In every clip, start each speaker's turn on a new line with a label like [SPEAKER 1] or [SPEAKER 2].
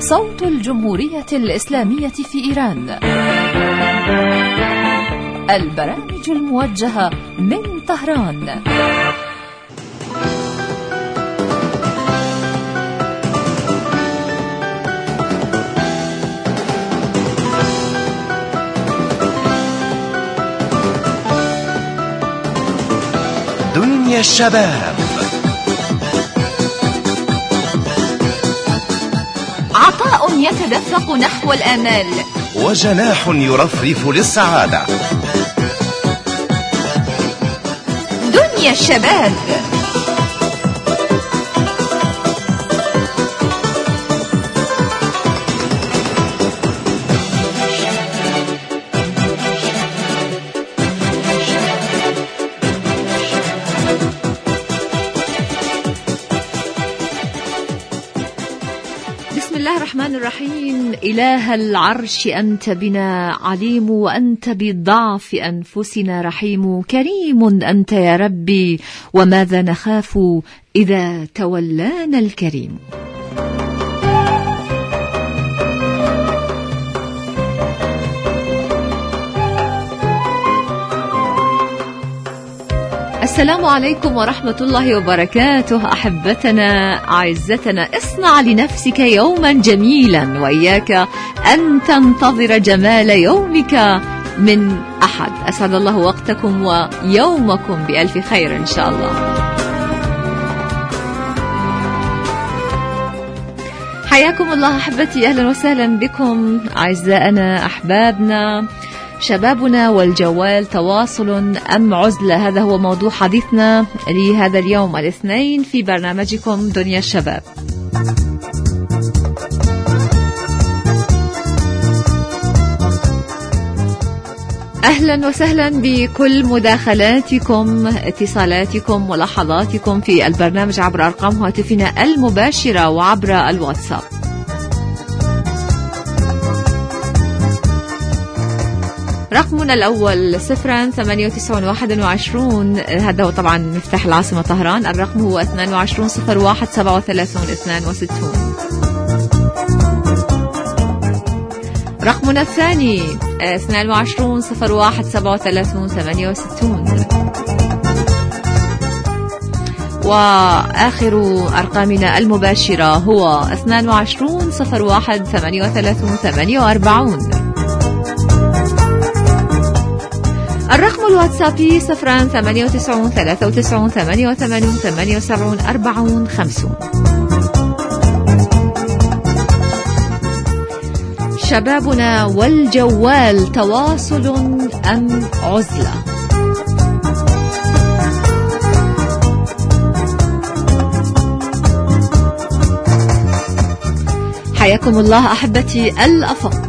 [SPEAKER 1] صوت الجمهورية الإسلامية في إيران. البرامج الموجهة من طهران.
[SPEAKER 2] دنيا الشباب.
[SPEAKER 1] عطاء يتدفق نحو الآمال،
[SPEAKER 2] وجناح يرفرف للسعادة.
[SPEAKER 1] دنيا الشباب. بسم الله الرحمن الرحيم. إله العرش أنت بنا عليم، وأنت بضعف أنفسنا رحيم. كريم أنت يا ربي، وماذا نخاف إذا تولانا الكريم. السلام عليكم ورحمة الله وبركاته. أحبتنا أعزتنا، اصنع لنفسك يوما جميلا، وإياك أن تنتظر جمال يومك من أحد. أسعد الله وقتكم ويومكم بألف خير إن شاء الله. حياكم الله أحبتي، أهلا وسهلا بكم أعزائنا أحبابنا. شبابنا والجوال تواصل أم عزلة؟ هذا هو موضوع حديثنا لهذا اليوم الاثنين في برنامجكم دنيا الشباب. أهلا وسهلا بكل مداخلاتكم، اتصالاتكم، ملاحظاتكم في البرنامج عبر أرقام هاتفنا المباشرة وعبر الواتساب. رقمنا الأول 09821، هذا هو طبعا مفتاح العاصمة طهران. الرقم هو 2201373262. رقمنا الثاني 2201373268. وآخر أرقامنا المباشرة هو 22013838. الرقم الواتسابي 09893988874. شبابنا والجوال تواصل أم عزلة؟ حياكم الله أحبتي الأفق.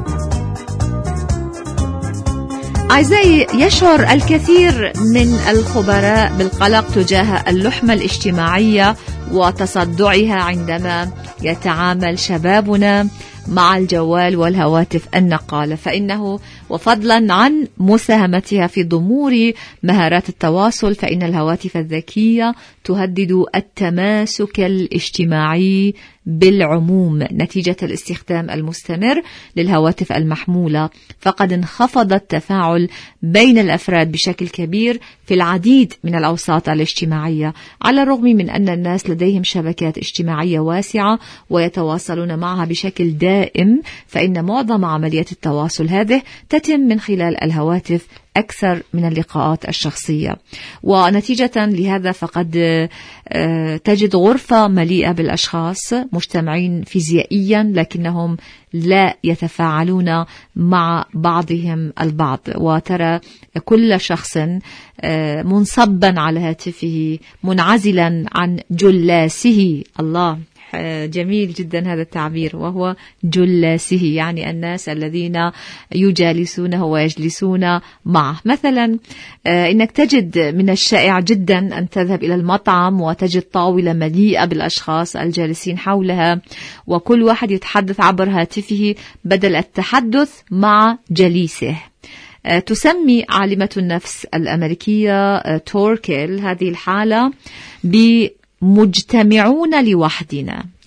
[SPEAKER 1] أعزائي، يشعر الكثير من الخبراء بالقلق تجاه اللحمة الاجتماعية وتصدعها عندما يتعامل شبابنا مع الجوال والهواتف النقالة، فإنه وفضلا عن مساهمتها في ضمور مهارات التواصل، فإن الهواتف الذكية تهدد التماسك الاجتماعي بالعموم نتيجة الاستخدام المستمر للهواتف المحمولة. فقد انخفض التفاعل بين الأفراد بشكل كبير في العديد من الأوساط الاجتماعية، على الرغم من أن الناس لديهم شبكات اجتماعية واسعة ويتواصلون معها بشكل دائم، فإن معظم عمليات التواصل هذه تتم من خلال الهواتف أكثر من اللقاءات الشخصية. ونتيجة لهذا فقد تجد غرفة مليئة بالأشخاص مجتمعين فيزيائيا، لكنهم لا يتفاعلون مع بعضهم البعض، وترى كل شخص منصبا على هاتفه منعزلا عن جلاسه. الله، جميل جدا هذا التعبير، وهو جلاسه، يعني الناس الذين يجالسونه ويجلسون معه. مثلا إنك تجد من الشائع جدا أن تذهب إلى المطعم وتجد طاولة مليئة بالأشخاص الجالسين حولها، وكل واحد يتحدث عبر هاتفه بدل التحدث مع جليسه. تسمي عالمة النفس الأمريكية توركيل هذه الحالة بمجتمعون لوحدنا،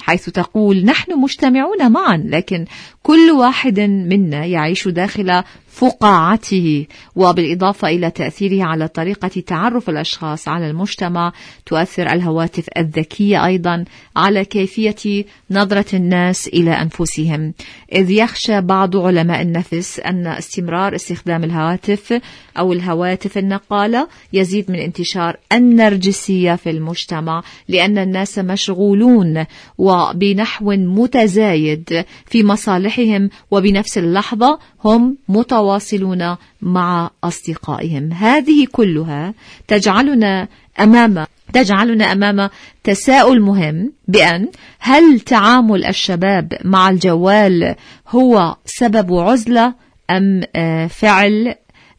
[SPEAKER 1] حيث تقول: نحن مجتمعون معا، لكن كل واحد منا يعيش داخل فقاعته. وبالإضافة إلى تأثيره على طريقة تعرف الأشخاص على المجتمع، تؤثر الهواتف الذكية أيضا على كيفية نظرة الناس إلى أنفسهم، إذ يخشى بعض علماء النفس أن استمرار استخدام الهواتف أو الهواتف النقالة يزيد من انتشار النرجسية في المجتمع، لأن الناس مشغولون وبنحو متزايد في مصالحهم، وبنفس اللحظة هم متواصلون مع أصدقائهم. هذه كلها تجعلنا أمام تساؤل مهم بأن هل تعامل الشباب مع الجوال هو سبب عزلة أم فعل،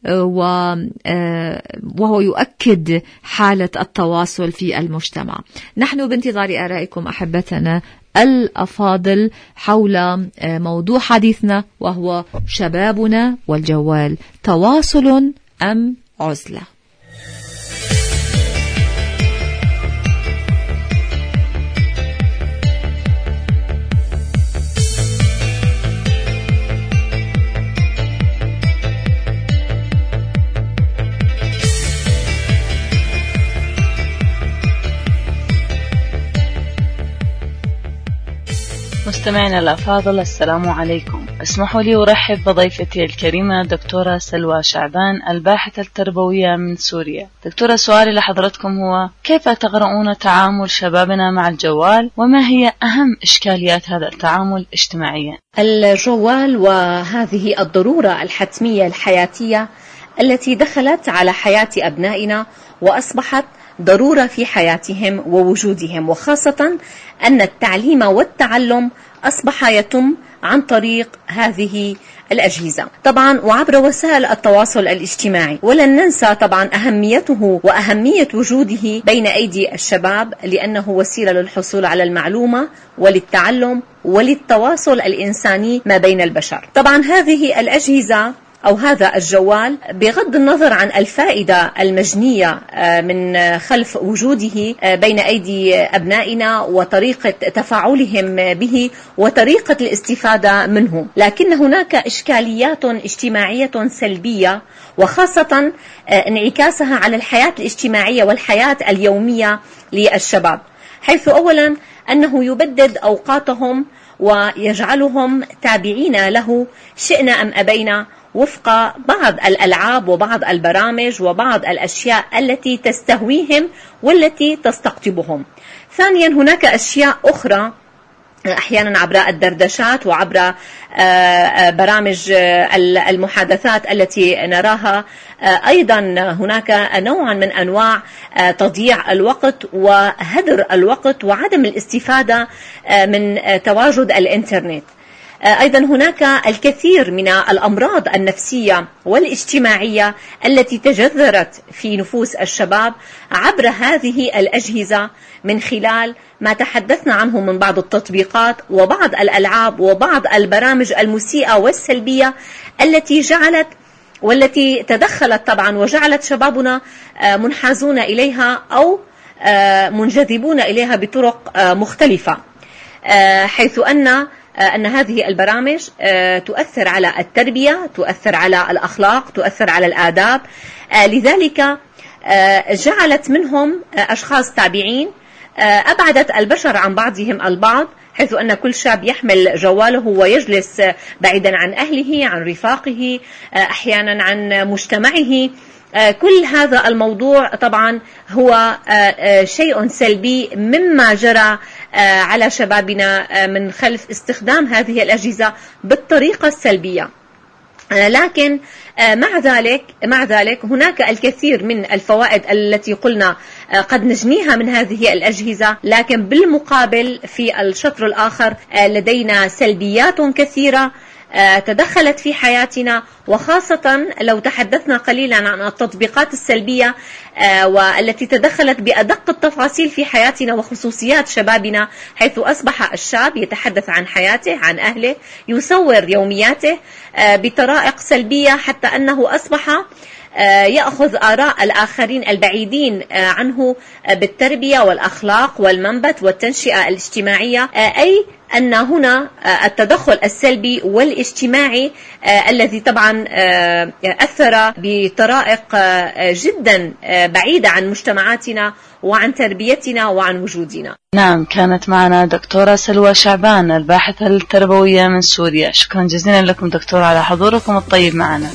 [SPEAKER 1] وهو يؤكد حالة التواصل في المجتمع. نحن بانتظار آرائكم أحبتنا الأفاضل حول موضوع حديثنا، وهو شبابنا والجوال، تواصل أم عزلة؟
[SPEAKER 3] مستمعينا الأفاضل، السلام عليكم. اسمحوا لي أرحب بضيفتي الكريمة دكتورة سلوى شعبان، الباحثة التربوية من سوريا. دكتورة، سؤالي لحضرتكم هو: كيف تقرؤون تعامل شبابنا مع الجوال، وما هي أهم إشكاليات هذا التعامل اجتماعيا؟
[SPEAKER 4] الجوال وهذه الضرورة الحتمية الحياتية التي دخلت على حياة أبنائنا وأصبحت ضرورة في حياتهم ووجودهم، وخاصة أن التعليم والتعلم أصبح يتم عن طريق هذه الأجهزة طبعا وعبر وسائل التواصل الاجتماعي. ولن ننسى طبعا أهميته وأهمية وجوده بين أيدي الشباب، لأنه وسيلة للحصول على المعلومة وللتعلم وللتواصل الإنساني ما بين البشر. طبعا هذه الأجهزة أو هذا الجوال، بغض النظر عن الفائدة المجنية من خلف وجوده بين أيدي أبنائنا وطريقة تفاعلهم به وطريقة الاستفادة منه، لكن هناك إشكاليات اجتماعية سلبية، وخاصة انعكاسها على الحياة الاجتماعية والحياة اليومية للشباب، حيث أولا أنه يبدد أوقاتهم ويجعلهم تابعين له شئنا أم أبينا، وفق بعض الألعاب وبعض البرامج وبعض الأشياء التي تستهويهم والتي تستقطبهم. ثانيا، هناك أشياء أخرى أحيانا عبر الدردشات وعبر برامج المحادثات التي نراها. أيضا هناك نوع من أنواع تضييع الوقت وهدر الوقت وعدم الاستفادة من تواجد الإنترنت. أيضا هناك الكثير من الأمراض النفسية والاجتماعية التي تجذرت في نفوس الشباب عبر هذه الأجهزة، من خلال ما تحدثنا عنه من بعض التطبيقات وبعض الألعاب وبعض البرامج المسيئة والسلبية والتي تدخلت طبعا وجعلت شبابنا منحازون إليها أو منجذبون إليها بطرق مختلفة، حيث أن هذه البرامج تؤثر على التربية، تؤثر على الأخلاق، تؤثر على الآداب. لذلك جعلت منهم أشخاص تابعين، أبعدت البشر عن بعضهم البعض، حيث أن كل شاب يحمل جواله ويجلس بعيدا عن أهله، عن رفاقه، أحيانا عن مجتمعه. كل هذا الموضوع طبعا هو شيء سلبي مما جرى على شبابنا من خلف استخدام هذه الأجهزة بالطريقة السلبية. لكن مع ذلك هناك الكثير من الفوائد التي قلنا قد نجنيها من هذه الأجهزة، لكن بالمقابل في الشطر الآخر لدينا سلبيات كثيرة تدخلت في حياتنا، وخاصة لو تحدثنا قليلا عن التطبيقات السلبية والتي تدخلت بأدق التفاصيل في حياتنا وخصوصيات شبابنا، حيث أصبح الشاب يتحدث عن حياته، عن أهله، يصور يومياته بطرائق سلبية، حتى أنه أصبح يأخذ آراء الآخرين البعيدين عنه بالتربية والأخلاق والمنبت والتنشئة الاجتماعية، أي أن هنا التدخل السلبي والاجتماعي الذي طبعا أثر بطرائق جدا بعيدة عن مجتمعاتنا وعن تربيتنا وعن وجودنا.
[SPEAKER 3] نعم، كانت معنا دكتورة سلوى شعبان الباحثة التربوية من سوريا. شكرا جزيلا لكم دكتورة على حضوركم الطيب معنا.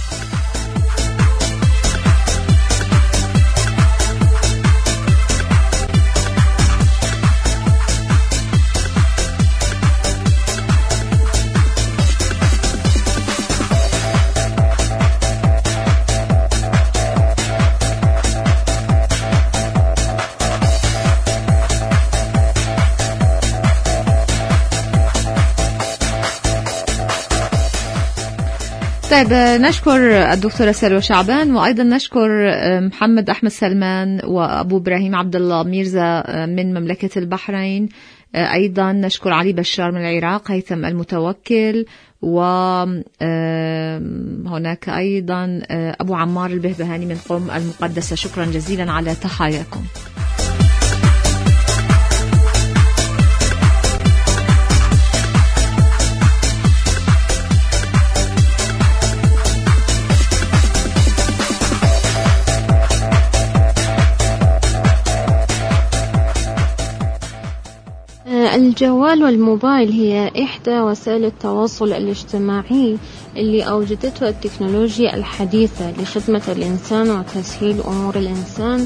[SPEAKER 1] طيب، نشكر الدكتورة سلوى شعبان، وأيضا نشكر محمد أحمد سلمان وأبو إبراهيم عبد الله ميرزا من مملكة البحرين. أيضا نشكر علي بشار من العراق، هيثم المتوكل، وهناك أيضا أبو عمار البهبهاني من قم المقدسة. شكرا جزيلا على تحاياكم.
[SPEAKER 5] الجوال والموبايل هي إحدى وسائل التواصل الاجتماعي اللي أوجدتها التكنولوجيا الحديثة لخدمة الإنسان وتسهيل أمور الإنسان.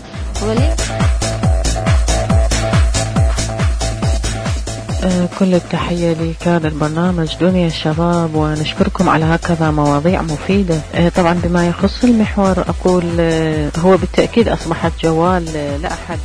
[SPEAKER 6] كل التحية لكان البرنامج دنيا الشباب، ونشكركم على هكذا مواضيع مفيدة. طبعا بما يخص المحور أقول هو بالتأكيد أصبحت جوال لا أحد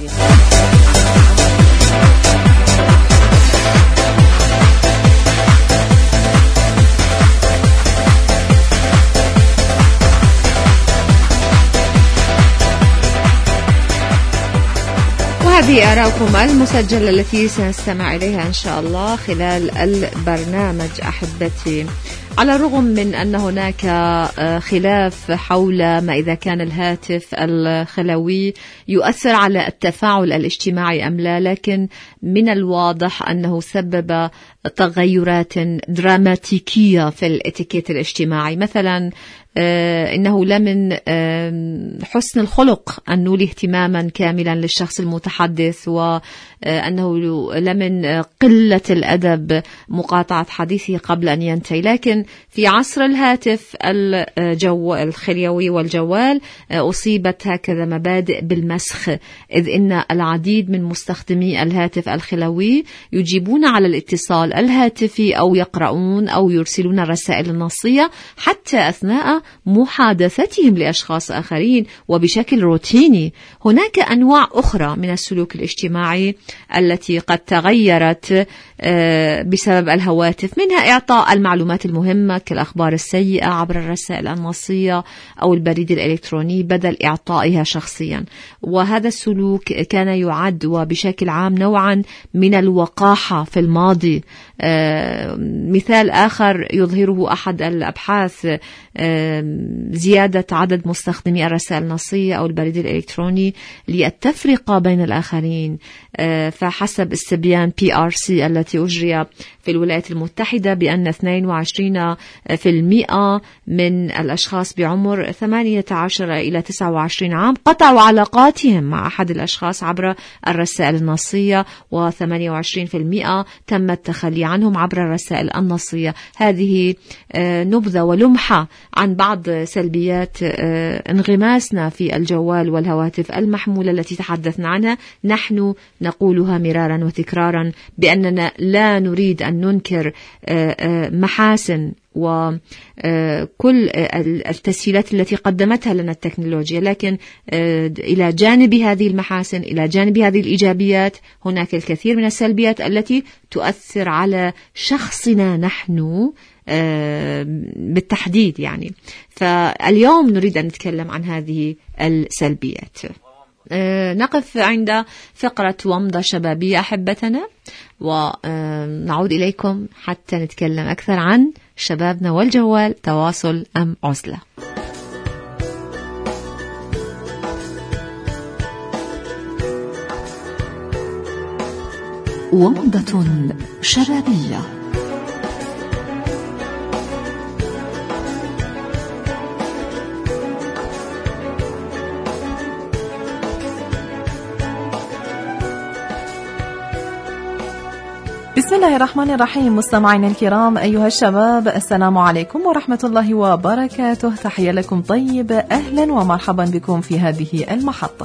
[SPEAKER 1] هذه آراءكم المسجلة التي سنستمع إليها إن شاء الله خلال البرنامج. أحبتي، على الرغم من أن هناك خلاف حول ما إذا كان الهاتف الخلوي يؤثر على التفاعل الاجتماعي أم لا، لكن من الواضح أنه سبب تغيرات دراماتيكية في الاتيكيت الاجتماعي. مثلا إنه لا من حسن الخلق أن نولي اهتماما كاملا للشخص المتحدث، وأنه لا من قلة الأدب مقاطعة حديثه قبل أن ينتهي. لكن في عصر الهاتف الخليوي والجوال أصيبت هكذا مبادئ بالمسخ، إذ إن العديد من مستخدمي الهاتف الخلوي يجيبون على الاتصال الهاتفي أو يقرؤون أو يرسلون الرسائل النصية حتى أثناء محادثتهم لأشخاص آخرين وبشكل روتيني. هناك أنواع أخرى من السلوك الاجتماعي التي قد تغيرت بسبب الهواتف، منها إعطاء المعلومات المهمة كالأخبار السيئة عبر الرسائل النصية أو البريد الإلكتروني بدل إعطائها شخصيا. وهذا السلوك كان يعد وبشكل عام نوعا من الوقاحة في الماضي. مثال آخر يظهره أحد الأبحاث زيادة عدد مستخدمي الرسائل النصية أو البريد الإلكتروني للتفرقة بين الآخرين. فحسب استبيان PRC التي أجري في الولايات المتحدة بأن 22% من الأشخاص بعمر 18 إلى 29 عام قطعوا علاقاتهم مع أحد الأشخاص عبر الرسائل النصية، و28% تم التخلي عنهم عبر الرسائل النصية. هذه نبذة ولمحة عن بعض سلبيات انغماسنا في الجوال والهواتف المحمولة التي تحدثنا عنها. نحن نقولها مرارا وتكرارا بأننا لا نريد أن ننكر محاسن وكل التسهيلات التي قدمتها لنا التكنولوجيا، لكن إلى جانب هذه المحاسن، إلى جانب هذه الإيجابيات، هناك الكثير من السلبيات التي تؤثر على شخصنا نحن بالتحديد يعني. فاليوم نريد أن نتكلم عن هذه السلبيات. نقف عند فقرة ومضة شبابية أحبتنا، ونعود إليكم حتى نتكلم أكثر عن شبابنا والجوال، تواصل أم عزلة. وموضة شبابية.
[SPEAKER 7] بسم الله الرحمن الرحيم. مستمعينا الكرام أيها الشباب، السلام عليكم ورحمة الله وبركاته. تحية لكم طيب، أهلا ومرحبا بكم في هذه المحطة.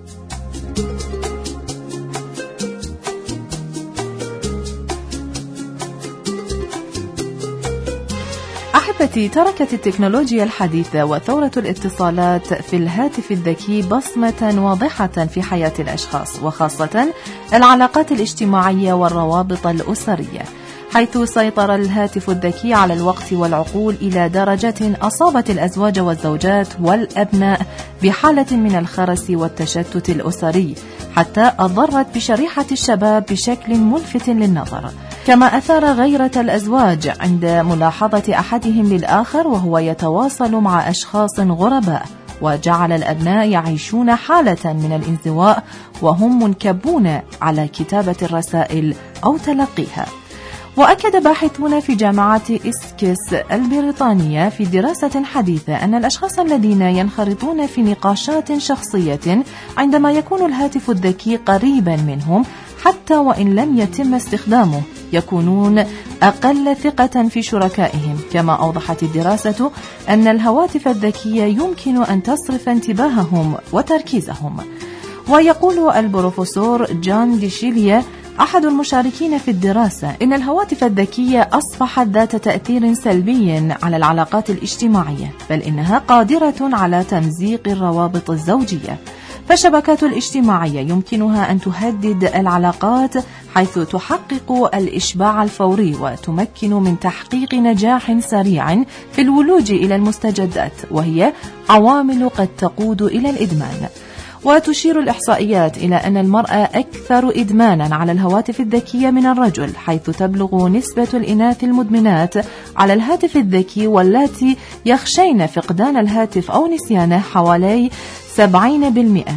[SPEAKER 7] أحبتي، تركت التكنولوجيا الحديثة وثورة الاتصالات في الهاتف الذكي بصمة واضحة في حياة الأشخاص، وخاصة العلاقات الاجتماعية والروابط الأسرية، حيث سيطر الهاتف الذكي على الوقت والعقول إلى درجة أصابت الأزواج والزوجات والأبناء بحالة من الخرس والتشتت الأسري، حتى أضرت بشريحة الشباب بشكل ملفت للنظر، كما أثار غيرة الأزواج عند ملاحظة أحدهم للآخر وهو يتواصل مع أشخاص غرباء، وجعل الأبناء يعيشون حالة من الانزواء وهم منكبون على كتابة الرسائل أو تلقيها. وأكد باحثون في جامعة إسكس البريطانية في دراسة حديثة أن الأشخاص الذين ينخرطون في نقاشات شخصية عندما يكون الهاتف الذكي قريبا منهم حتى وإن لم يتم استخدامه يكونون أقل ثقة في شركائهم. كما أوضحت الدراسة أن الهواتف الذكية يمكن أن تصرف انتباههم وتركيزهم. ويقول البروفيسور جان ديشيليا أحد المشاركين في الدراسة إن الهواتف الذكية أصبحت ذات تأثير سلبي على العلاقات الاجتماعية، بل إنها قادرة على تمزيق الروابط الزوجية، فالشبكات الاجتماعية يمكنها أن تهدد العلاقات حيث تحقق الإشباع الفوري وتمكن من تحقيق نجاح سريع في الولوج إلى المستجدات، وهي عوامل قد تقود إلى الإدمان. وتشير الإحصائيات إلى أن المرأة أكثر إدمانا على الهواتف الذكية من الرجل، حيث تبلغ نسبة الإناث المدمنات على الهاتف الذكي واللاتي يخشين فقدان الهاتف أو نسيانه حوالي 70%،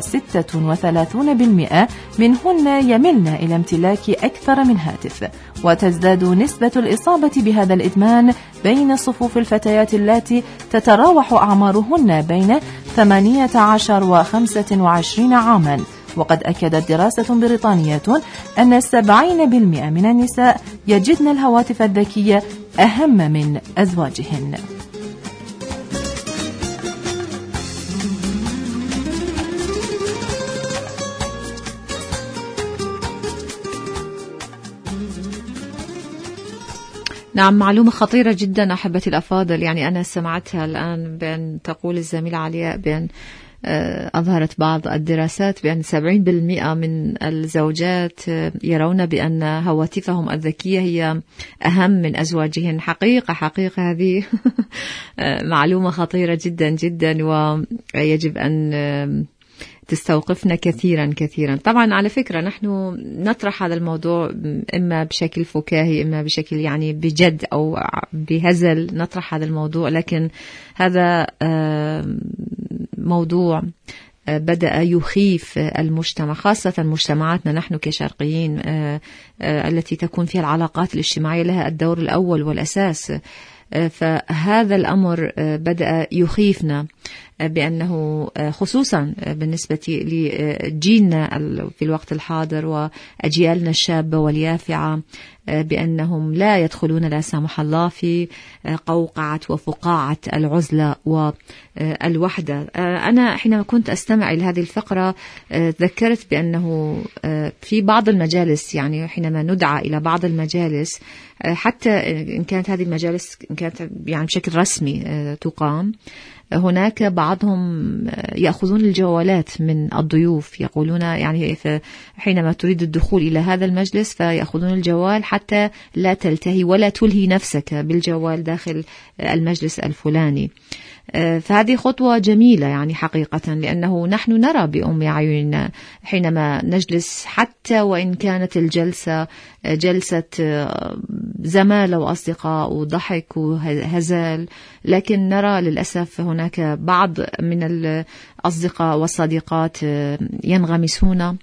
[SPEAKER 7] و36% منهن يملن إلى امتلاك أكثر من هاتف. وتزداد نسبة الإصابة بهذا الإدمان بين صفوف الفتيات التي تتراوح أعمارهن بين 18 و 25 عاما. وقد أكدت دراسة بريطانية أن 70% من النساء يجدن الهواتف الذكية أهم من أزواجهن.
[SPEAKER 1] نعم، معلومة خطيرة جدا أحبتي الأفاضل. يعني أنا سمعتها الآن بأن تقول الزميلة علياء بأن أظهرت بعض الدراسات بأن 70% من الزوجات يرون بأن هواتفهم الذكية هي أهم من أزواجهن. حقيقة هذه معلومة خطيرة جدا جدا، ويجب أن تستوقفنا كثيرا. طبعا على فكرة نحن نطرح هذا الموضوع إما بشكل فكاهي إما بشكل يعني بجد أو بهزل نطرح هذا الموضوع، لكن هذا موضوع بدأ يخيف المجتمع، خاصة مجتمعاتنا نحن كشرقيين التي تكون فيها العلاقات الاجتماعية لها الدور الأول والأساس. فهذا الأمر بدأ يخيفنا، بأنه خصوصا بالنسبة لجيلنا في الوقت الحاضر وأجيالنا الشابة واليافعة، بأنهم لا يدخلون لا سمح الله في قوقعة وفقاعة العزلة والوحدة. أنا حينما كنت أستمع إلى هذه الفقرة ذكرت بأنه في بعض المجالس، يعني حينما ندعى إلى بعض المجالس حتى إن كانت هذه المجالس كانت يعني بشكل رسمي تقام، هناك بعضهم يأخذون الجوالات من الضيوف، يقولون يعني حينما تريد الدخول إلى هذا المجلس فيأخذون الجوال حتى لا تلتهي ولا تلهي نفسك بالجوال داخل المجلس الفلاني. فهذه خطوة جميلة يعني حقيقة، لأنه نحن نرى بأم أعيننا حينما نجلس حتى وإن كانت الجلسة جلسة زمالة وأصدقاء وضحك وهزال، لكن نرى للأسف هناك بعض من الأصدقاء والصديقات ينغمسون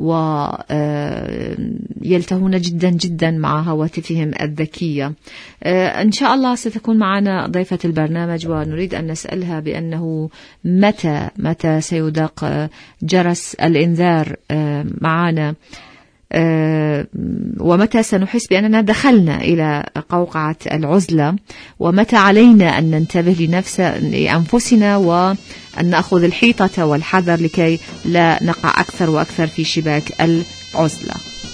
[SPEAKER 1] ويلتهون جدا جدا مع هواتفهم الذكية. إن شاء الله ستكون معنا ضيفة البرنامج، ونريد أن نسألها بأنه متى سيدق جرس الإنذار معنا، ومتى سنحس بأننا دخلنا إلى قوقعة العزلة، ومتى علينا أن ننتبه لأنفسنا وأن نأخذ الحيطة والحذر لكي لا نقع أكثر وأكثر في شباك العزلة.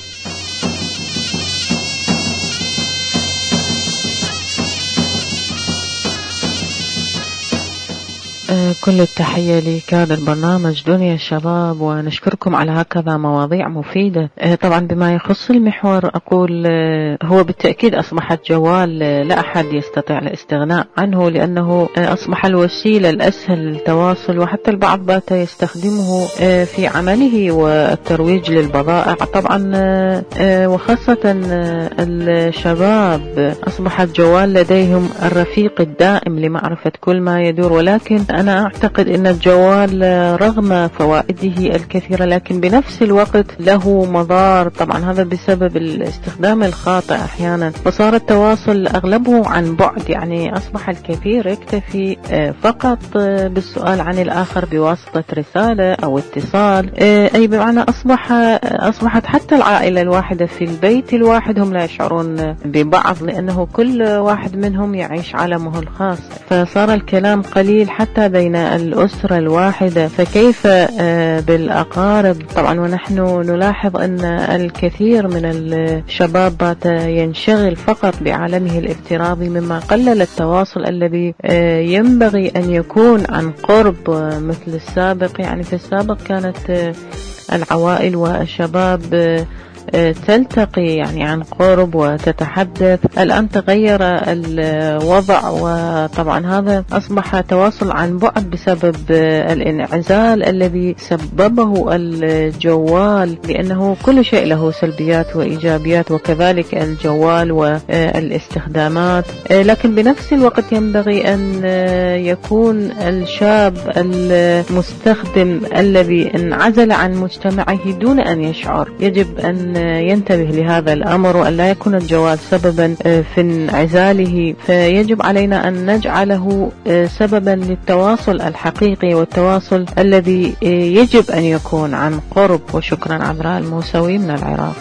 [SPEAKER 6] كل التحية لكادر برنامج دنيا الشباب، ونشكركم على هكذا مواضيع مفيدة. طبعا بما يخص المحور أقول هو بالتأكيد أصبحت جوال لا أحد يستطيع الاستغناء عنه، لأنه أصبح الوسيلة الأسهل للتواصل، وحتى البعض بات يستخدمه في عمله والترويج للبضائع. طبعا وخاصة الشباب أصبح الجوال لديهم الرفيق الدائم لمعرفة كل ما يدور، ولكن أنا أعتقد أن الجوال رغم فوائده الكثيرة لكن بنفس الوقت له مضار. طبعا هذا بسبب الاستخدام الخاطئ أحيانا، فصار التواصل أغلبه عن بعد، يعني أصبح الكثير يكتفي فقط بالسؤال عن الآخر بواسطة رسالة أو اتصال، أي بمعنى أصبحت حتى العائلة الواحدة في البيت الواحد هم لا يشعرون ببعض، لأنه كل واحد منهم يعيش عالمه الخاص، فصار الكلام قليل حتى بين الأسرة الواحدة، فكيف بالأقارب؟ طبعا ونحن نلاحظ أن الكثير من الشباب بات ينشغل فقط بعالمه الافتراضي، مما قلل التواصل الذي ينبغي أن يكون عن قرب مثل السابق. يعني في السابق كانت العوائل والشباب تلتقي يعني عن قرب وتتحدث. الآن تغير الوضع، وطبعا هذا أصبح تواصل عن بعد بسبب الانعزال الذي سببه الجوال، لأنه كل شيء له سلبيات وإيجابيات، وكذلك الجوال والاستخدامات. لكن بنفس الوقت ينبغي أن يكون الشاب المستخدم الذي انعزل عن مجتمعه دون أن يشعر، يجب أن ينتبه لهذا الأمر، وأن لا يكون الجوال سببا في انعزاله، فيجب علينا أن نجعله سببا للتواصل الحقيقي والتواصل الذي يجب أن يكون عن قرب. وشكرا. عذراء الموسوي من العراق.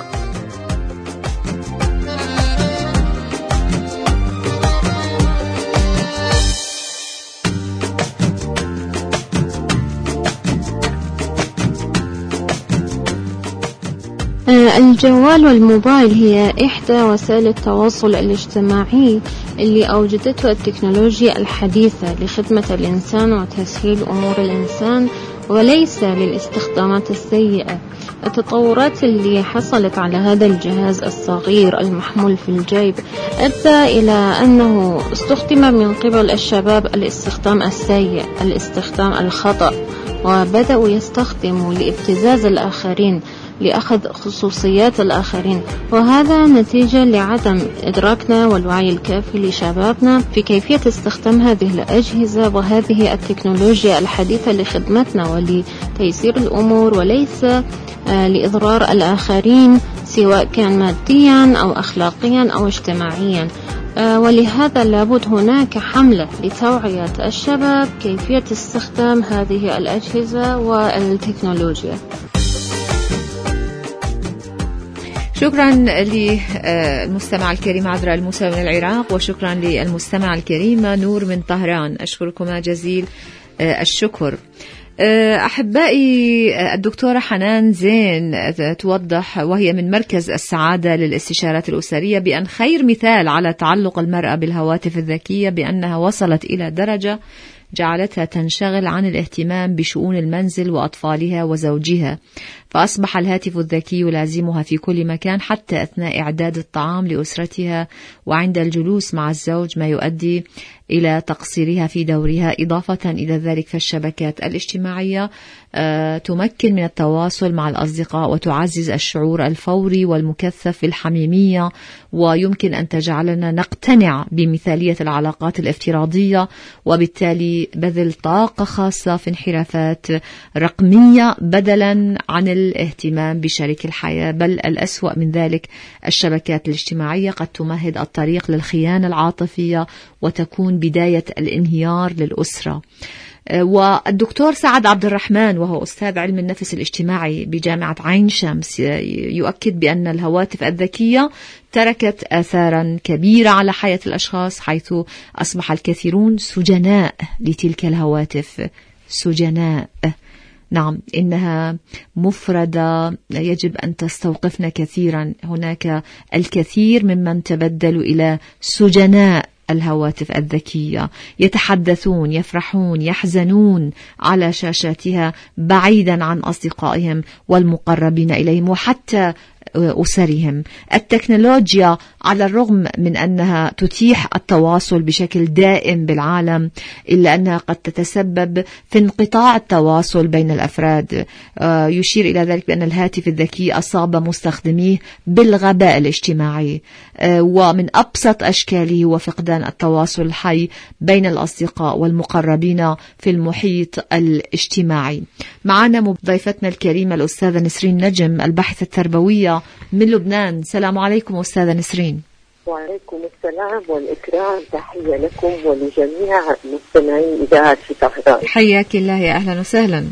[SPEAKER 5] الجوال والموبايل هي إحدى وسائل التواصل الاجتماعي اللي أوجدته التكنولوجيا الحديثة لخدمة الإنسان وتسهيل أمور الإنسان، وليس للاستخدامات السيئة. التطورات اللي حصلت على هذا الجهاز الصغير المحمول في الجيب أدى إلى أنه استخدم من قبل الشباب الاستخدام السيء، الاستخدام الخطأ، وبدأوا يستخدموا لابتزاز الآخرين، لأخذ خصوصيات الآخرين، وهذا نتيجة لعدم إدراكنا والوعي الكافي لشبابنا في كيفية استخدام هذه الأجهزة وهذه التكنولوجيا الحديثة لخدمتنا ولتيسير الأمور، وليس لإضرار الآخرين سواء كان ماديا أو أخلاقيا أو اجتماعيا. ولهذا لابد هناك حملة لتوعية الشباب كيفية استخدام هذه الأجهزة والتكنولوجيا.
[SPEAKER 1] شكرا للمستمع الكريم عذراء الموسوي من العراق، وشكرا للمستمع الكريمة نور من طهران، أشكركما جزيل الشكر. أحبائي، الدكتورة حنان زين توضح وهي من مركز السعادة للاستشارات الأسرية بأن خير مثال على تعلق المرأة بالهواتف الذكية بأنها وصلت إلى درجة جعلتها تنشغل عن الاهتمام بشؤون المنزل وأطفالها وزوجها، فأصبح الهاتف الذكي يلازمها في كل مكان حتى أثناء إعداد الطعام لأسرتها وعند الجلوس مع الزوج، ما يؤدي إلى تقصيرها في دورها. إضافة إلى ذلك فالشبكات الاجتماعية تمكن من التواصل مع الأصدقاء وتعزز الشعور الفوري والمكثف في الحميمية، ويمكن أن تجعلنا نقتنع بمثالية العلاقات الافتراضية، وبالتالي ببذل طاقة خاصة في انحرافات رقمية بدلا عن الاهتمام بشريك الحياة. بل الأسوأ من ذلك، الشبكات الاجتماعية قد تمهد الطريق للخيانة العاطفية وتكون بداية الانهيار للأسرة. والدكتور سعد عبد الرحمن وهو أستاذ علم النفس الاجتماعي بجامعة عين شمس يؤكد بأن الهواتف الذكية تركت آثارا كبيرة على حياة الأشخاص، حيث أصبح الكثيرون سجناء لتلك الهواتف. سجناء، نعم، إنها مفردة يجب أن تستوقفنا كثيرا. هناك الكثير ممن تبدلوا إلى سجناء الهواتف الذكية، يتحدثون، يفرحون، يحزنون على شاشاتها بعيدا عن أصدقائهم والمقربين إليهم وحتى أسرهم. التكنولوجيا على الرغم من أنها تتيح التواصل بشكل دائم بالعالم، إلا أنها قد تتسبب في انقطاع التواصل بين الأفراد. يشير إلى ذلك بأن الهاتف الذكي أصاب مستخدميه بالغباء الاجتماعي، ومن أبسط أشكاله هو فقدان التواصل الحي بين الأصدقاء والمقربين في المحيط الاجتماعي. معنا ضيفتنا الكريمة الأستاذة نسرين نجم، الباحثة التربوية من لبنان. السلام عليكم أستاذة نسرين.
[SPEAKER 8] وعليكم السلام والإكرام، تحية لكم ولجميع مستمعين إذاعة في طهران.
[SPEAKER 1] حياك الله، يا أهلا وسهلا.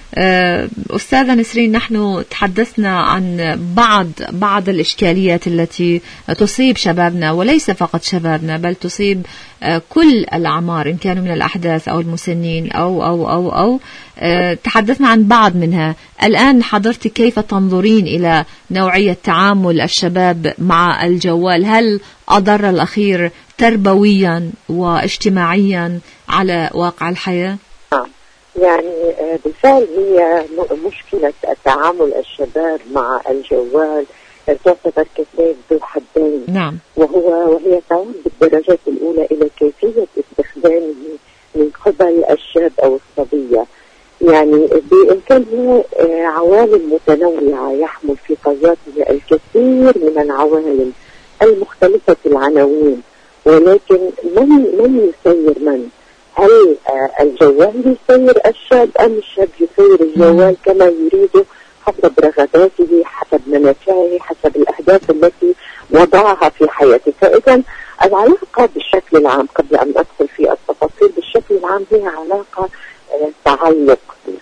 [SPEAKER 1] أستاذة نسرين، نحن تحدثنا عن بعض الإشكاليات التي تصيب شبابنا، وليس فقط شبابنا بل تصيب كل الأعمار، إن كانوا من الأحداث أو المسنين أو تحدثنا عن بعض منها. الآن حضرتك كيف تنظرين إلى نوعية تعامل الشباب مع الجوال؟ هل أضر الأخير تربويا واجتماعيا على واقع الحياة؟
[SPEAKER 8] يعني بالفعل هي مشكلة تعامل الشباب مع الجوال تعتبر كسيف ذو حدين.
[SPEAKER 1] نعم.
[SPEAKER 8] وهي تعود بالدرجة الأولى إلى كيفية استخدامه من قبل الشاب أو الصبية. يعني بإمكانه عوامل متنوعة يحمل في طياته الكثير من العوامل المختلفة العناوين، ولكن من يسير من؟ هل الجوال يسير الشاب أم الشاب يسير الجوال كما يريده حسب رغباته، حسب منافعه، حسب الأهداف التي وضعها في حياته؟ فإذا العلاقة بالشكل العام، قبل أن أدخل في التفاصيل، بالشكل العام هي علاقة تعلق.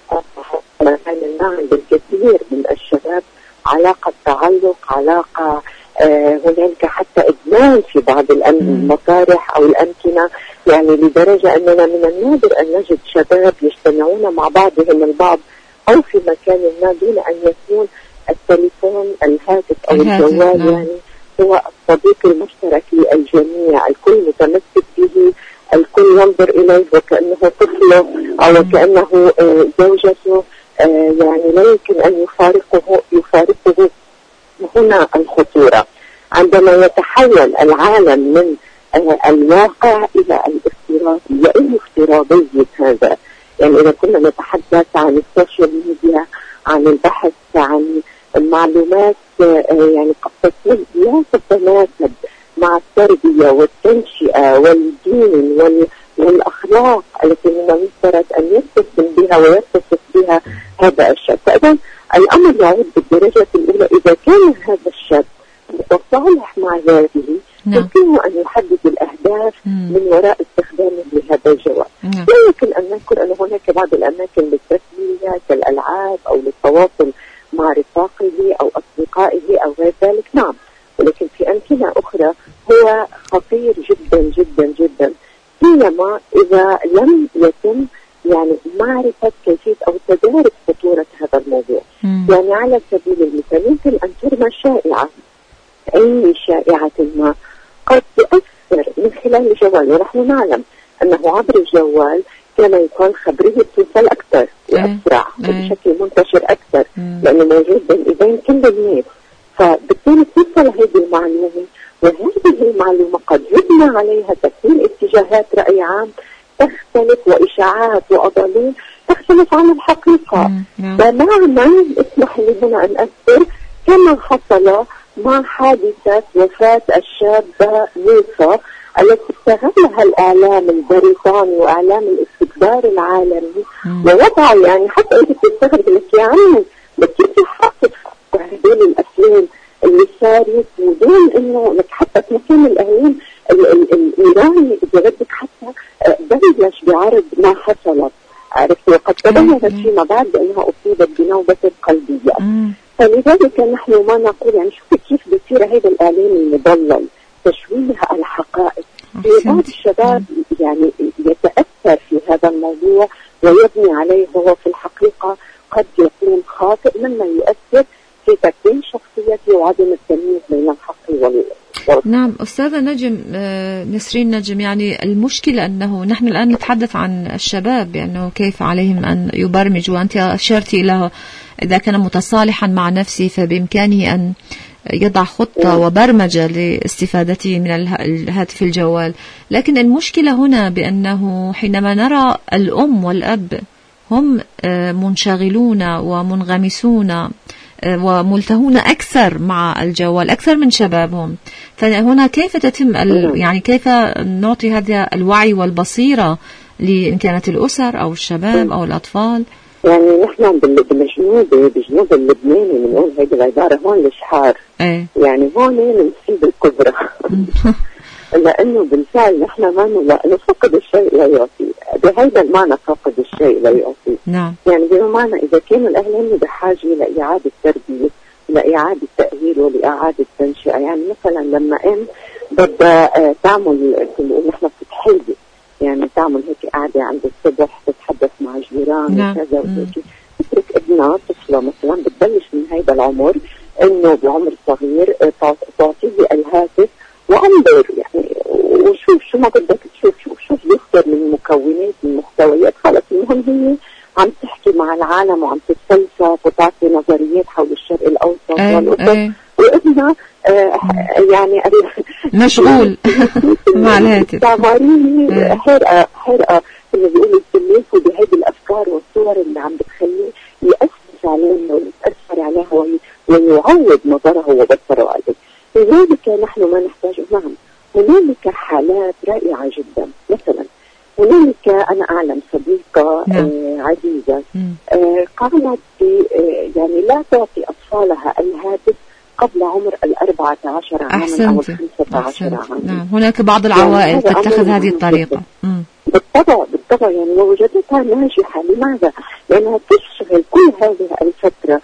[SPEAKER 8] نعم، بالكثير من الشباب علاقة تعلق، علاقة هناك حتى إدمان في بعض المطارح أو الأمكنة، يعني لدرجة أننا من النادر أن نجد شباب يجتمعون مع بعضهم البعض أو في مكان ما دون أن يكون التليفون، الهاتف أو الجوال يعني هو الصديق المشترك للجميع. الكل متمسك به، الكل ينظر إليه وكأنه طفله أو وكأنه زوجته، يعني لا يمكن أن يفارقه. هنا الخطورة عندما يتحول العالم من الواقع إلى الافتراضي. وإيه افتراضية هذا؟ يعني إذا كنا نتحدث عن السوشيال ميديا، عن البحث عن المعلومات يعني قد تكون لا تتناسب مع التربية والتنشئة والدين والأخلاق التي من المفترض أن يتصم بها ويتصف بها هذا الشاب. فإذا الأمر يعود بالدرجة الأولى إذا كان هذا الشاب متصالح مع ذاته يمكنه أن يحدد الأهداف من وراء استخدامه لهذا الجوال. لا يمكن أن نذكر أن هناك بعض الأماكن للتسلية كالألعاب أو للتواصل مع رفاقه أو أصدقائه أو غير ذلك، نعم، ولكن في أمكنة أخرى هو خطير جدا جدا جدا، سيما إذا لم يتم يعني معرفة كيفية أو تدارك خطورة هذا الموضوع. يعني على سبيل المثال يمكن أن ترمى شائعة، أي شائعة ما قد تؤثر من خلال الجوال، ونحن نعلم أنه عبر الجوال كما يقال خبرية توصل أكثر وأسرع وبشكل منتشر أكثر، لأنه موجود بين إيدين كل الناس. فبالتالي توصل هذه المعلومة، وهذه المعلومة قد يبنى عليها تكوين اتجاهات رأي عام تختلف، وإشاعات وأضاليل تختلف عن الحقيقة. تماما اسمح لي هنا أن أذكر كما حصل مع حادثة وفاة الشابة موسى التي استغلها الإعلام البريطاني وإعلام الاستكبار العالمي ووضع يعني حتى أنت تستغرب لك يا عمي بس كيف يحقق هذول الأفلام اللي صارت بدون إنه لك حتى في مكان الإعلام الإيراني إذا بدك حتى بلش بعرض ما حصلت، عرفت، وقد تبينت فيما بعد بأنها أصيبت بنوبة قلبية. فلذلك نحن ما نقول يعني شوفي كيف بيصير هذا الإعلام المضلل تشويه الحقائق. في بعض الشباب يعني يتأثر في هذا الموضوع ويبني عليه، هو في الحقيقة قد يكون خاطئ مما يؤثر في تكوين شخصيته وعدم التمييز بين الحق والباطل.
[SPEAKER 1] نعم أستاذة نجم، نسرين نجم، يعني المشكلة أنه نحن الآن نتحدث عن الشباب بأنه كيف عليهم أن يبرمجوا، وأنت أشرتي إلى إذا كان متصالحا مع نفسه فبإمكانه أن يضع خطة وبرمجة لاستفادته من الهاتف الجوال. لكن المشكلة هنا بأنه حينما نرى الأم والأب هم منشغلون ومنغمسون وملتهون أكثر مع الجوال أكثر من شبابهم، فهنا كيف تتم يعني كيف نعطي هذا الوعي والبصيرة إن كانت الأسر أو الشباب أو الأطفال؟
[SPEAKER 8] يعني نحن بجنوب اللبناني بنقول هيدي العبارة هون الشحار، يعني هون المصيبة الكبرى لأنه بالفعل نحن ما نفقد الشيء لا يعطي، بهذا المعنى فقد الشيء لا يعطي.
[SPEAKER 1] نعم.
[SPEAKER 8] يعني بمعنى إذا كانوا الأهل بحاجة لإعادة تربية، لإعادة تأهيل ولإعادة تنشئة، يعني مثلا لما بدها تعمل نحن فتحية، يعني تعمل هيك قاعدة عند الصبح تتحدث مع الجيران وكذا وهيك، تترك ابنها طفلة مثلا بتبلش من هيدا العمر إنه بعمر صغير تعطيه الهاتف وانظر يعني وشوف شو ما بدك تشوف، شوف يختار من المكونات المحتويات، خلص المهم هي عم تحكي مع العالم وعم تتفلسف وتعطي نظريات حول الشرق الأوسط والقصص، وابنها يعني
[SPEAKER 1] مشغول مع الهاتف
[SPEAKER 8] تعماريه حرقة اللي بيقولوا السليف بهذه الأفكار والصور اللي عم بتخليه يأسس عليها ويتأثر عليها ويعود نظره وبصره عليه. لذلك نحن ما نحتاج. نعم هنالك حالات رائعة جدا، مثلا هنالك أنا أعلم صديقة عزيزة قامت يعني لا تعطي أطفالها الهاتف قبل عمر 14 عاما أو 15 عاما.
[SPEAKER 1] نعم هناك بعض العوائل يعني تتخذ هذه الطريقة.
[SPEAKER 8] بالطبع يعني ووجدتها ناجحة. لماذا؟ لأنها تشغل كل هذه الفترة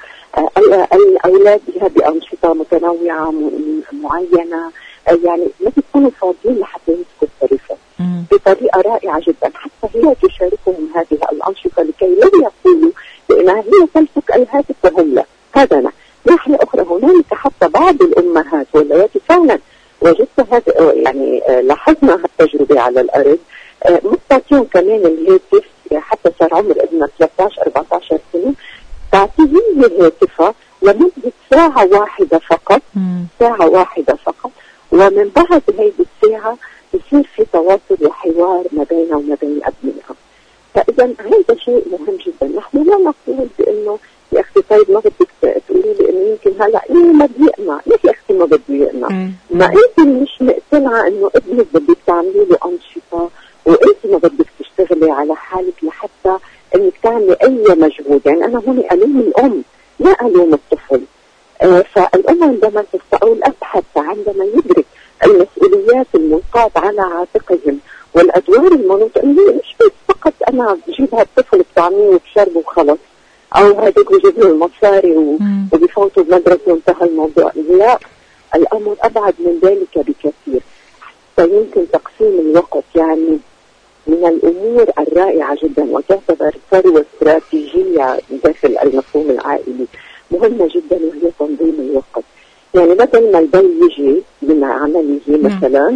[SPEAKER 8] الأولاد بها بأنشطة متنوعة معينة، يعني ما تكونوا فاضيين لحتى يمسكوا التليفون بطريقة رائعة جدا، حتى هي تشاركهم هذه الأنشطة لكي لا يقولوا بأنها هي تمسك الهاتف وهم لا. هذا ناحية أخرى هنالك حتى بعض الأمهات واللواتي فعلا وجدت هذا، يعني لاحظنا التجربة على الأرض، مستعطيهم كمان الهاتف حتى صار عمر ابنها 13-14 سنة، تعطيه هاتفها لمدة ساعة واحدة فقط، ساعة واحدة فقط، ومن بعد هذه الساعة يصير في تواصل وحوار ما بينها وما بين أبنائها. فإذا هذا شيء مهم جدا. نحن لا نقول بأنه يا أختي طيب ما بدك تقولي لي إنه يمكن هلا ما بدي يقنع، ليش يا أختي ما بدي يقنع؟ ما أنت مش مقتنعة إنه ابنك بدك تعملي له أنشطة وأنت ما بدك تشتغلي على حالك لحتى إنك تعملي أي مجهود. يعني أنا هون ألوم الأم لا ألوم الطفل. فالأم عندما تستقول أبحث عندما يدرك المسؤوليات الملقاة على عاتقهم والأدوار المنوطة، إنه مش بس فقط أنا بجيب هالطفل بطعميه وبشربه وخلص، أو هذاك بجيب له المصاري وبفوتوا بمدرسة وانتهى الموضوع. لا، الأمر أبعد من ذلك بكثير. حتى يمكن تقسيم الوقت يعني من الأمور الرائعة جدا وتعتبر ثروة استراتيجية داخل المفهوم العائلي مهمة جدا، وهي تنظيم الوقت. يعني بدل ما البي يجي من عمله مثلا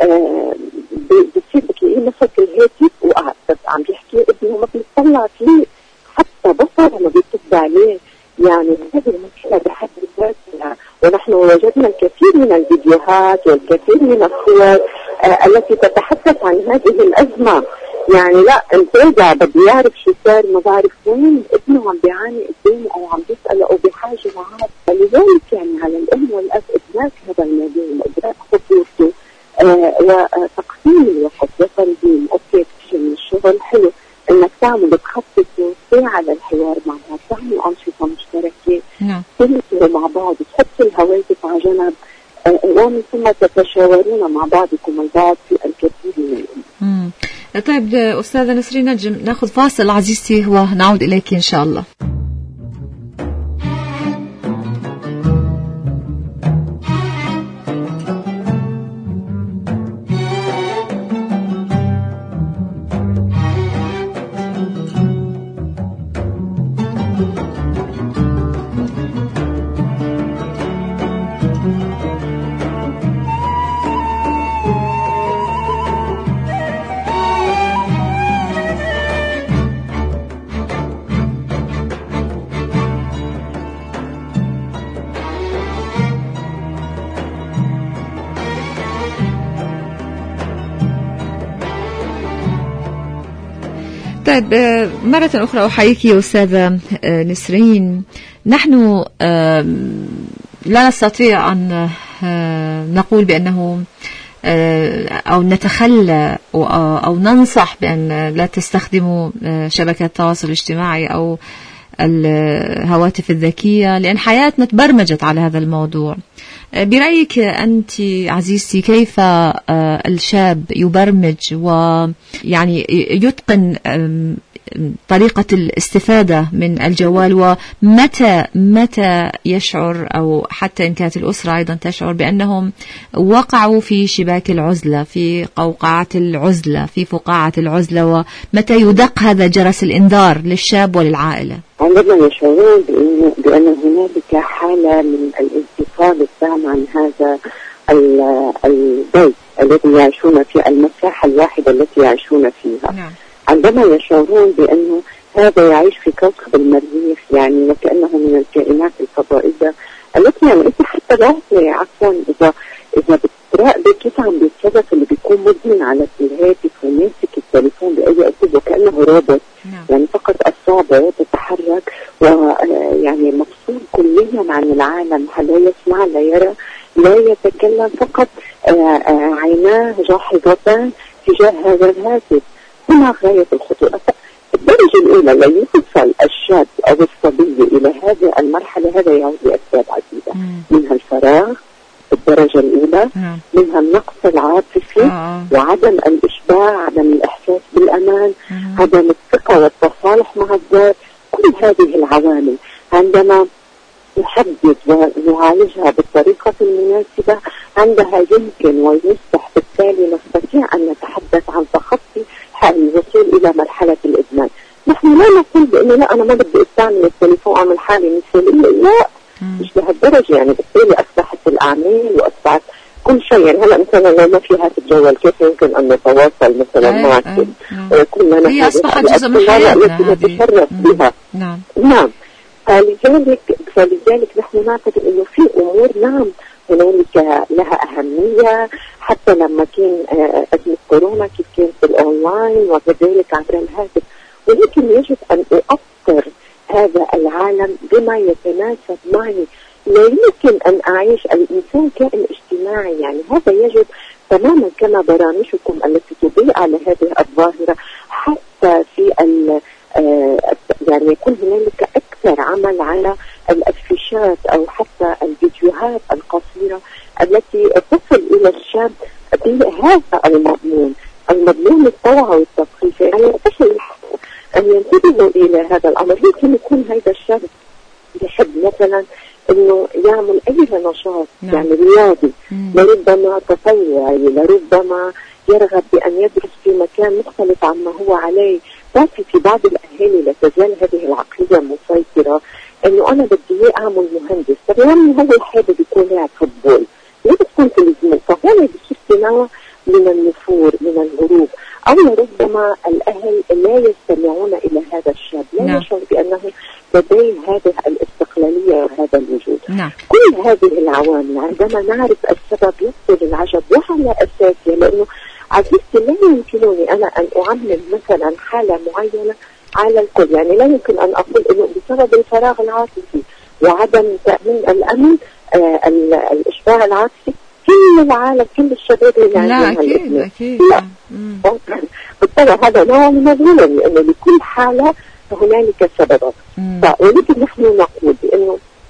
[SPEAKER 8] بتصير بتلاقيه مسك الهاتف وقعد بس عم يحكي ابنه ما بيطلع فيه حتى بصره ما بيطب عليه. يعني هذه المشكلة بحد ذاتها، ونحن وجدنا الكثير من الفيديوهات والكثير من الصور التي تتحدث عن هذه الأزمة. يعني لا انتبه بدي يعرف شو صار، ما بعرف وين ابنه عم بيعاني قدامه او عم بيسأله او بحاجة معاه. فلذلك يعني على الأم والأب إدراك هذا الموضوع وإدراك خطورته تجلسوا مع بعض، تحطوا الهواتف على جنب، ومن ثم تتشاورون مع بعضكم البعض في الكثير من الأمور.
[SPEAKER 1] طيب أستاذة نسرين نجم، ناخذ فاصل عزيزتي ونعود إليك إن شاء الله. طيب مرة أخرى أحييك يا أستاذة نسرين. نحن لا نستطيع أن نقول بأنه أو نتخلى أو ننصح بأن لا تستخدموا شبكة التواصل الاجتماعي أو الهواتف الذكية، لأن حياتنا تبرمجت على هذا الموضوع. برأيك أنت عزيزتي، كيف الشاب يبرمج ويعني يتقن طريقة الاستفادة من الجوال، ومتى يشعر أو حتى إن كانت الأسرة أيضا تشعر بأنهم وقعوا في شباك العزلة، في قوقعة العزلة، في فقاعة العزلة، ومتى يدق هذا جرس الإنذار للشاب وللعائلة؟
[SPEAKER 8] عندما يشعرون بأن هنالك حالة من الانفصال التام عن هذا البيت الذي يعيشون فيه، المساحة الواحدة التي يعيشون فيها. نعم. عندما يشعرون بأنه هذا يعيش في كوكب المريخ، يعني وكأنه من الكائنات الفضائية التي يعني انت حتى لا عفوا إذا بتراقبي كيف عم بيتصرف اللي بيكون مدمن على الهاتف ويمسك التليفون بأي أسلوب وكأنه روبوت. يعني فقط أصابعه تتحرك ويعني مفصول كليا عن العالم، لا يسمع لا يرى لا يتكلم، فقط عيناه جاحظتان تجاه هذا الهاتف. هنا غاية الخطورة. الدرجة الأولى لا يوصل الشاب أو الصبي إلى هذه المرحلة، هذا يعود لأسباب عديدة، منها الفراغ الدرجة الأولى، منها النقص العاطفي وعدم الإشباع، عدم الإحساس بالأمان، عدم الثقة والتصالح مع الذات. كل هذه العوامل عندما نحدد ونعالجها بالطريقة المناسبة عندها يمكن ويصبح بالتالي نستطيع أن نتحدث عن تخطي الوصول إلى مرحلة الإدمان. نحن لا نقول بأنه لا أنا ما بدي أستعمل التليفون أعمل حالي مثالية، لا مش لهالدرجة. يعني بالتالي أصبحت الأعمال وأصبحت كل شيء. يعني هلا مثلا لو ما في هذا الجوال كيف يمكن أن نتواصل مثلا معك ويكون لنا
[SPEAKER 1] هي أصبحت جزء من حياتنا
[SPEAKER 8] نتشرف بها. نعم. فلذلك نحن نعتقد إنه في أمور نعم هنالك لها أهمية، حتى لما كان أزمة كورونا كيف كانت بالأونلاين وكذلك عبر الهاتف، ولكن يجب أن أؤثر هذا العالم بما يتناسب معي. لا يمكن أن أعيش الإنسان كائن اجتماعي، يعني هذا يجب تماما كما برامجكم التي تضيء على هذه الظاهرة، حتى في يعني يكون هنالك أكثر عمل على الأفيشات أو حتى الفيديوهات القصيرة التي تصل إلى الشاب بهذا المضمون التوعوي والتثقيفي. يعني يجب أن ينتبهوا إلى هذا الأمر. يمكن يكون هذا الشاب يحب مثلا إنه يعمل أي نشاط يعني رياضي، لربما تطوعي، لربما يرغب بأن يدرس في مكان مختلف عما هو عليه. لكن في بعض الأهالي لا تزال هذه العقلية مسيطرة، إنه أنا بدي أعمل مهندس، طب يعني هو حابب يكون لاعب فوتبول، ليه بتكون تلزمه؟ فهنا بصير نوع من النفور، من الهروب، أو ربما الأهل لا يستمعون إلى هذا الشاب، لا يشعر بأنه لديه هذه الاستقلالية وهذا الوجود. كل هذه العوامل عندما نعرف السبب يصل العجب وعلى أساسه، لأنه عزيزتي لا يمكنني أنا أن أعمم مثلا حالة معينة على الكل. يعني لا يمكن أن أقول إنه بسبب الفراغ العاطفي وعدم تأمين الأمن الإشباع العاطفي كل العالم كل الشباب اللي عندهم
[SPEAKER 1] أكيد
[SPEAKER 8] لا. بالطبع هذا نوع من الظلم، لأنه لكل حالة هنالك سببات. ولكن نحن نقول بأنه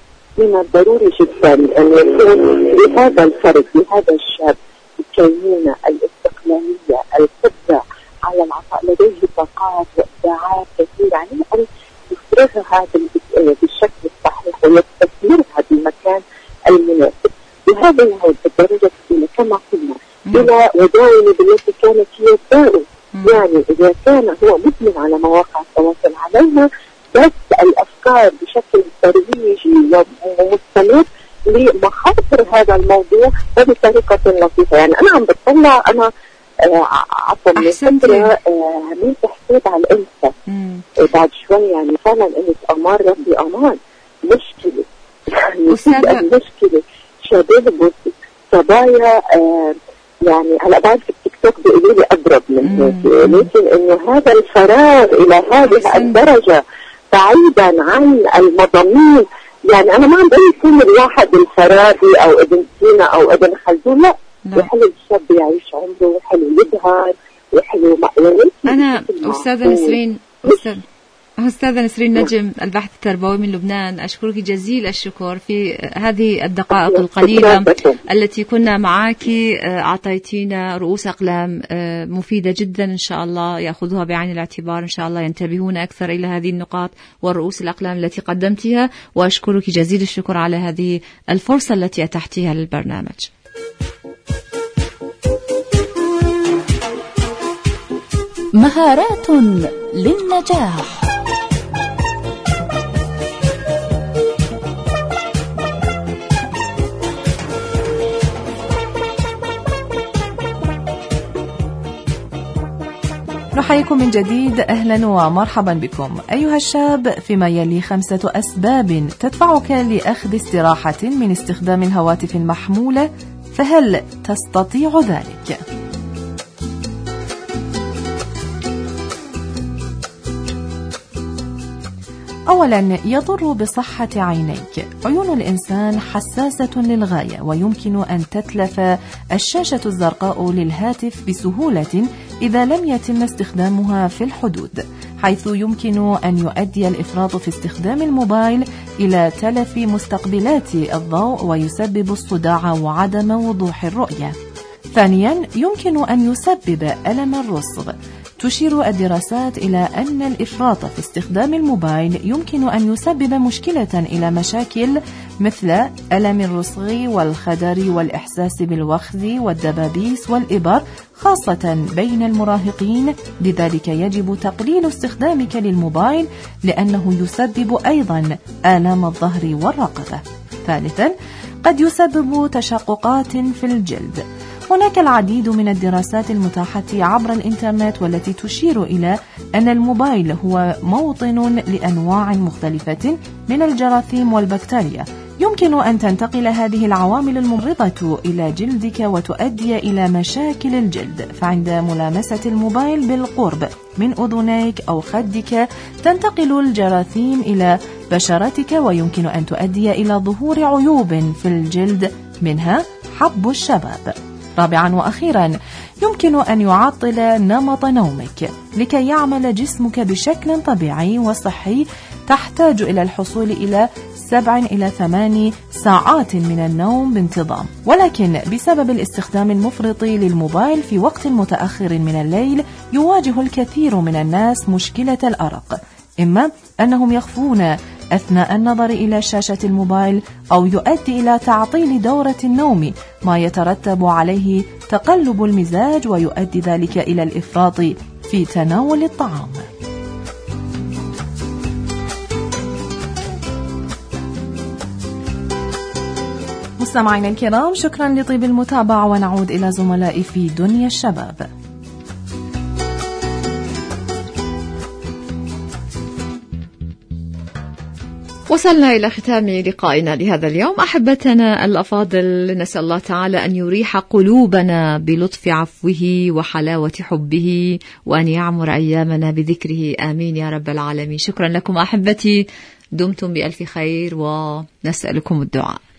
[SPEAKER 8] من الضروري جدا أن يكون لهذا الفرد، لهذا الشاب، الكينونة، الاستقلالية، القدرة على العطاء، لديه طاقات وإبداعات كثيرة، عليه أن يفرغها بالشكل الصحيح ويستثمرها بالمكان المناسب. بهذا يعود بالدرجة الأولى كما قلنا إلى ودائم بالتي كانت هي الدائم. يعني إذا كان هو مدمن على مواقع التواصل، علينا بس الأفكار بشكل ترويجي ومستمر لمخاطر هذا الموضوع وبطريقة لطيفة. يعني أنا عم بطلع، أنا عفوا من فترة عملت حساب على الإنستا بعد شوي، يعني فعلا إنه أمان ربي أمان مشكلة، يعني مشكلة شباب وصبايا. يعني هلا بعرف التيك توك بيقولوا لي أضرب من هيك، لكن إنه هذا الفراغ إلى هذه الدرجة بعيدا عن المضامين. يعني أنا ما عم بقول كل الواحد الفارابي أو ابن سينا أو ابن خلدون، لا، وحلو الشاب يعيش عمره، وحلو يظهر، وحلو مأوى.
[SPEAKER 1] أنا أستاذة نسرين نجم، الباحث التربوي من لبنان، أشكرك جزيل الشكر في هذه الدقائق القليلة التي كنا معك. أعطيتينا رؤوس أقلام مفيدة جدا، إن شاء الله يأخذوها بعين الاعتبار، إن شاء الله ينتبهون أكثر إلى هذه النقاط والرؤوس الأقلام التي قدمتها، وأشكرك جزيل الشكر على هذه الفرصة التي أتحتيها للبرنامج.
[SPEAKER 9] مهارات للنجاح.
[SPEAKER 7] نحييكم من جديد، أهلا ومرحبا بكم أيها الشاب. فيما يلي 5 أسباب تدفعك لأخذ استراحة من استخدام الهواتف المحمولة، فهل تستطيع ذلك؟ أولا، يضر بصحة عينيك. عيون الإنسان حساسة للغاية، ويمكن أن تتلف الشاشة الزرقاء للهاتف بسهولة إذا لم يتم استخدامها في الحدود، حيث يمكن أن يؤدي الإفراط في استخدام الموبايل إلى تلف مستقبلات الضوء ويسبب الصداع وعدم وضوح الرؤية. ثانيا، يمكن أن يسبب ألم الرسغ. تشير الدراسات إلى أن الإفراط في استخدام الموبايل يمكن أن يسبب مشكلة إلى مشاكل مثل ألم الرسغ والخدر والإحساس بالوخز والدبابيس والإبر، خاصة بين المراهقين. لذلك يجب تقليل استخدامك للموبايل لأنه يسبب أيضا آلام الظهر والرقبة. ثالثا، قد يسبب تشققات في الجلد. هناك العديد من الدراسات المتاحة عبر الإنترنت والتي تشير إلى أن الموبايل هو موطن لأنواع مختلفة من الجراثيم والبكتيريا. يمكن أن تنتقل هذه العوامل الممرضة إلى جلدك وتؤدي إلى مشاكل الجلد، فعند ملامسة الموبايل بالقرب من أذنيك أو خدك تنتقل الجراثيم إلى بشرتك، ويمكن أن تؤدي إلى ظهور عيوب في الجلد، منها حب الشباب. رابعا وأخيرا، يمكن أن يعطل نمط نومك. لكي يعمل جسمك بشكل طبيعي وصحي تحتاج إلى الحصول إلى 7 إلى 8 ساعات من النوم بانتظام، ولكن بسبب الاستخدام المفرط للموبايل في وقت متأخر من الليل يواجه الكثير من الناس مشكلة الأرق، إما أنهم يخفون أثناء النظر إلى شاشة الموبايل، أو يؤدي إلى تعطيل دورة النوم، ما يترتب عليه تقلب المزاج ويؤدي ذلك إلى الإفراط في تناول الطعام. مستمعينا الكرام، شكرا لطيب المتابعة، ونعود إلى زملائي في دنيا الشباب.
[SPEAKER 1] وصلنا إلى ختام لقائنا لهذا اليوم. أحبتنا الأفاضل، نسأل الله تعالى أن يريح قلوبنا بلطف عفوه وحلاوة حبه، وأن يعمر أيامنا بذكره، آمين يا رب العالمين. شكرا لكم أحبتي، دمتم بألف خير ونسألكم الدعاء.